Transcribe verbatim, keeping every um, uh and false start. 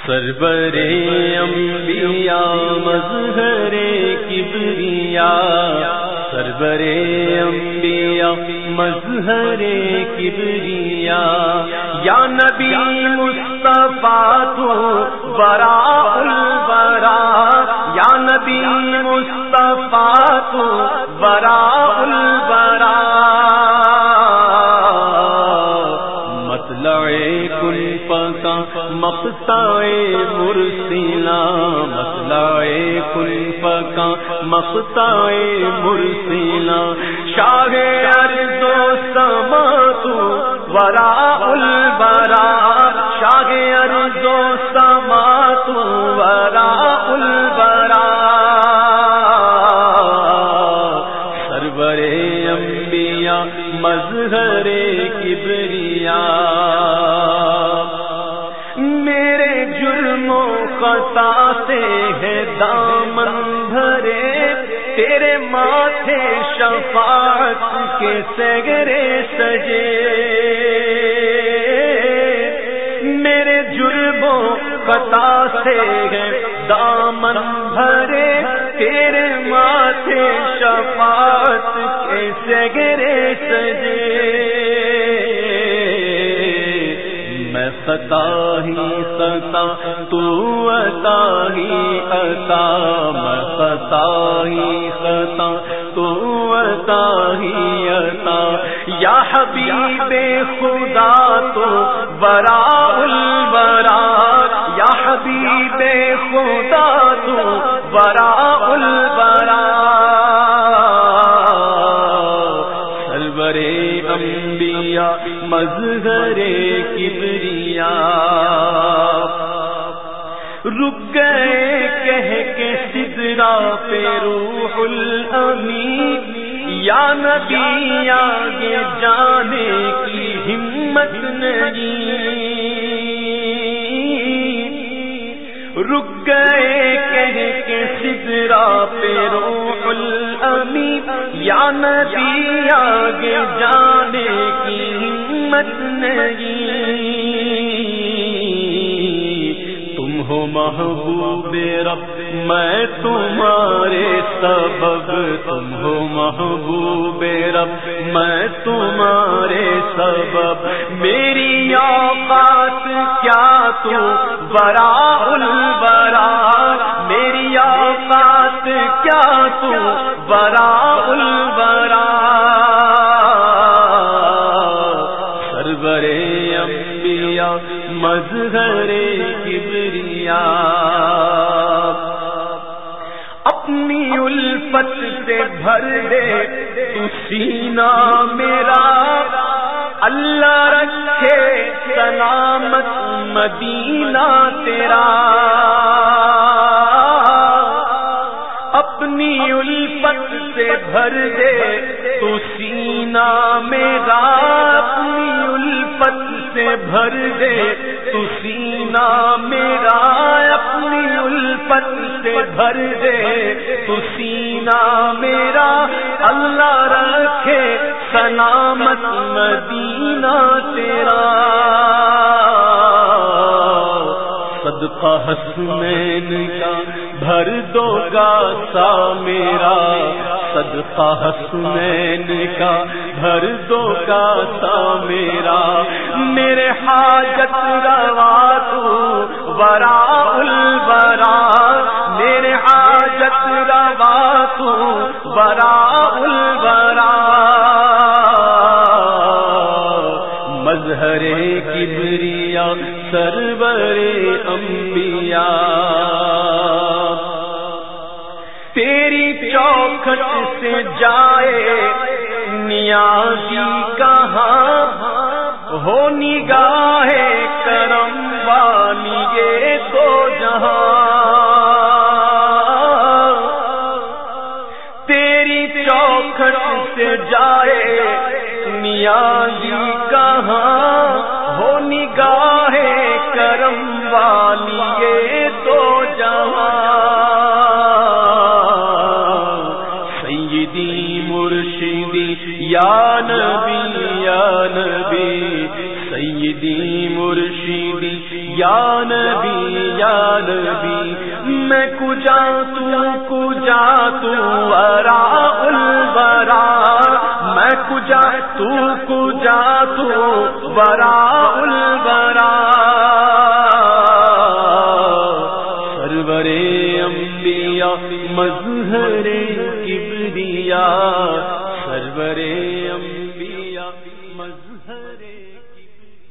سرور انبیاء مظہر کبریاء، سرور انبیاء مظہر کبریاء، یا نبی مصطفیٰ تو براء البراء، یا نبی مصطفیٰ تو براء البراء، مطلع کن فکا مقطع مرسلا، مطلع کن فکا مقطع مرسلا، شاہ ارض و سما تو وراء البراء، شاہ ارض و سما تو وراء البراء، سرور انبیاء مظہر کبریاء، میرے جرم و خطا سے ہے دامن بھرے، تیرے ماتھے شفاعت کے سگرے سجے، میرے جرم و خطا سے ہے دامن بھرے، تیرے ماتھے شفاعت کے سگرے سجے، میں خطا ہی خطا تو عطا ہی عطا، میں خطا ہی خطا تو عطا ہی عطا، یا حبیب خدا تو براء البراء، یا حبیب خدا تو براء البراء، سرور انبیاء مظہر کبریاء، رک گئے کہہ کے سدرا پہ روح الامین، یا نبی آگے جانے کی ہمت نہیں، رک گئے کہہ کے سدرا پہ روح الامین، یا نبی آگے جانے کی ہمت نہیں، تم ہو محبوب رب میں تمہارے سبب، تم ہو محبوب رب میں تمہارے سبب، میری اوقات کیا تو براء البراء، میری اوقات کیا تو براء البراء، سرور انبیاء مظہر کبریاء، اپنی الفت سے بھر دے تو سینہ میرا، اللہ رکھے سلامت مدینہ تیرا، اپنی الفت سے بھر دے تو سینہ میرا، اپنی الفت سے بھر دے تو سینہ میرا، اپنی الفت سے بھر دے تو سینہ میرا، اللہ رکھے سلامت مدینہ تیرا، صدقہ حسنین کا بھر دو گاسا میرا، صدقہ حسنین کا بھر دو گاسا میرا، میرے حاجت روا تو براء البراء، میرے حاجت روا تو براء البراء، مظہر کبریاء سرور انبیاء، تیری چوکھٹ سے جائے نیازی کہاں، ہو نگاہ کرم والی یہ تو جہاں، تیری چوکھٹ سے جائے نیازی کہاں، ہو نگاہ کرم والی یہ تو جہاں، سیدی مرشدی یا نبی یا نبی، سیدی مرشدی یا نبی یا نبی میں کجا تو کجا تو وراء الورا میں کجا تو کجا تو وراء الورا سرور انبیاء مظہر کبریا سرور